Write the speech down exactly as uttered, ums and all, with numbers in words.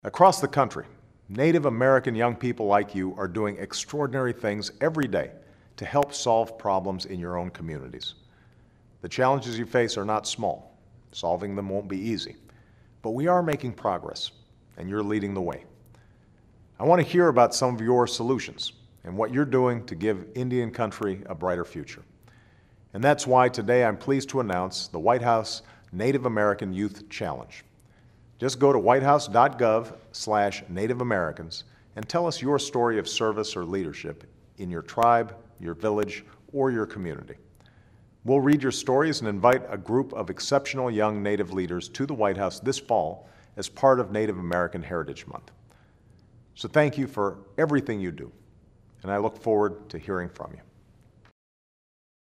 Across the country, Native American young people like you are doing extraordinary things every day to help solve problems in your own communities. The challenges you face are not small. Solving them won't be easy. But we are making progress, and you're leading the way. I want to hear about some of your solutions and what you're doing to give Indian country a brighter future. And that's why today I'm pleased to announce the White House Native American Youth Challenge. Just go to whitehouse.gov slash Native Americans and tell us your story of service or leadership in your tribe, your village, or your community. We'll read your stories and invite a group of exceptional young Native leaders to the White House this fall as part of Native American Heritage Month. So thank you for everything you do, and I look forward to hearing from you.